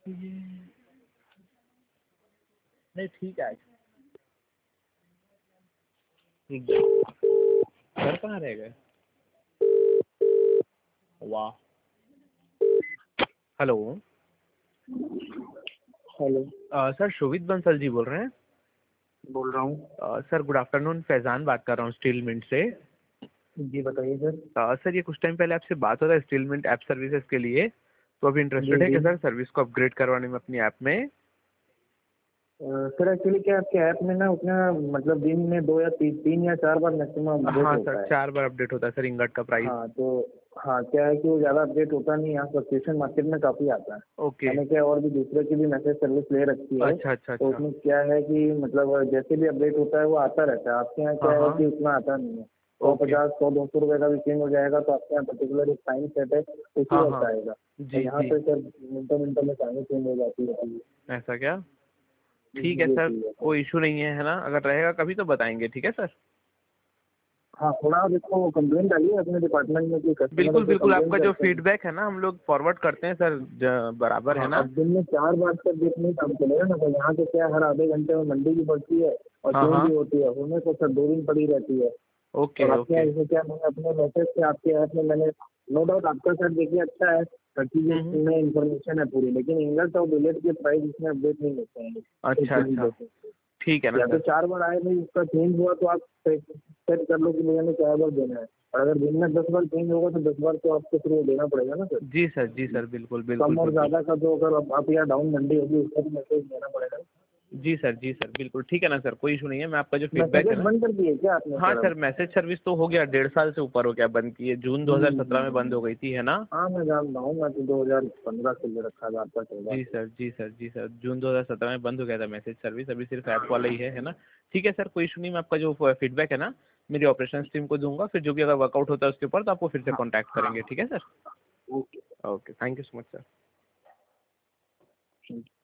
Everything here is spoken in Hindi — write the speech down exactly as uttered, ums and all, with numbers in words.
ये नहीं ठीक है। सर कहाँ रह गए? वाह। Hello hello sir, Shobhit Bansal ji बोल रहे हैं? बोल रहा हूँ। सर गुड आफ्टरनून, फैजान बात कर रहा हूँ स्टील मिंट से। जी बताइए सर। uh, सर ये कुछ टाइम पहले आपसे बात हो रहा है स्टील मिंट ऐप सर्विसेज के लिए, तो अभी जी इंटरेस्टेड है जी कि सर सर्विस को अपग्रेड करवाने में अपनी ऐप में? अ, सर एक्चुअली क्या आपके ऐप में ना उतना मतलब दिन में दो या ती, तीन या चार बार मैक्सिमम अपडेट हाँ सर, होता है। चार बार अपडेट होता है सर इंगट का प्राइस। हाँ तो हाँ क्या है कि वो ज़्यादा अपडेट होता नहीं है। यहाँ सब्सक्रिप्शन मार्केट में काफ़ी आता है। ओके। मैंने क्या और भी दूसरे की भी मैसेज सर्विस ले रखी है। अच्छा अच्छा तो अच्छा। उसमें क्या है कि मतलब जैसे भी अपडेट होता है वो आता रहता है। आपके यहाँ हाँ क्या है हाँ। कि उतना आता नहीं है। सौ ओके। पचास सौ दो सौ रुपये का भी चेंज हो जाएगा तो आपके यहाँ पर्टिकुलर एक टाइम सेट है उसी हाँ वक्त हाँ। आएगा। और जी यहाँ जी। पे सर मिनटों मिनटों में टाइम चेंज हो जाती है। ऐसा क्या? ठीक है ये सर, चीज़ है सर। कोई इशू नहीं है, है ना? अगर रहेगा कभी तो बताएंगे, ठीक है सर? हाँ थोड़ा देखो कंप्लेंट डालिए अपने डिपार्टमेंट में कि कस्टमर बिल्कुल को बिल्कुल, कंप्लेंट आपका जो करते हैं। फीडबैक है ना हम लोग फॉरवर्ड करते हैं सर, ज- बराबर है हाँ ना? अब दिन में चार बार तक देखने काम चलेगा ना। तो यहाँ तो क्या है, हर आधे घंटे में मंडी भी बढ़ती है और हाँ चेंज हाँ। भी होती है। होने को सर दो दिन पड़ी रहती है। ओके और आपके ओके। यहाँ जैसे क्या मैंने अपने मैसेज से आपके ऐप में मैंने नो डाउट आपका सर देखिए अच्छा है, हर चीज़ हम्म हम्म। में इंफॉर्मेशन है पूरी, लेकिन इंगल्ट और बुलेट के प्राइस इसमें अपडेट नहीं होते हैं अच्छा एक अच्छा। दिन। ठीक है ना या तो सर? चार बार आए भाई उसका चेंज हुआ तो आप सेट कर लो कि मुझे हमें चार बार देना है। और अगर दिन में दस बार चेंज होगा तो दस बार तो आपको फिर वो देना पड़ेगा ना सर। जी सर, जी सर, बिल्कुल बिल्कुल कम और बिल्कुल। ज़्यादा का तो अगर आप आप यहाँ डाउन मंडी होगी उसका भी मैसेज देना पड़ेगा। जी सर, जी सर, बिल्कुल ठीक है ना सर, कोई इशू नहीं है। मैं आपका जो फीडबैक है मैसेजेस ना, बंद कर दिए क्या आपने हाँ सर सर, अब? मैसेज सर्विस तो हो गया, डेढ़ साल से ऊपर हो गया बंद किए, जून हम्म, दो हज़ार सत्रह में बंद हो हम्म। गई थी, है ना? हाँ मैं जानता हूँ। मैं तो दो हजार पंद्रह से ले रखा था आपका चौदह जी से। सर, जी सर, जी सर, जून दो हज़ार सत्रह में बंद हो गया था मैसेज सर्विस, अभी सिर्फ ऐप वाला ही है है ना? ठीक है सर, कोई इशू नहीं। मैं आपका जो फीडबैक है ना मेरी ऑपरेशन टीम को दूंगा, फिर जो भी अगर वर्कआउट होता है उसके ऊपर तो आपको फिर से हाँ कॉन्टैक्ट हाँ करेंगे, ठीक है sir? Okay. Okay, thank you so much sir.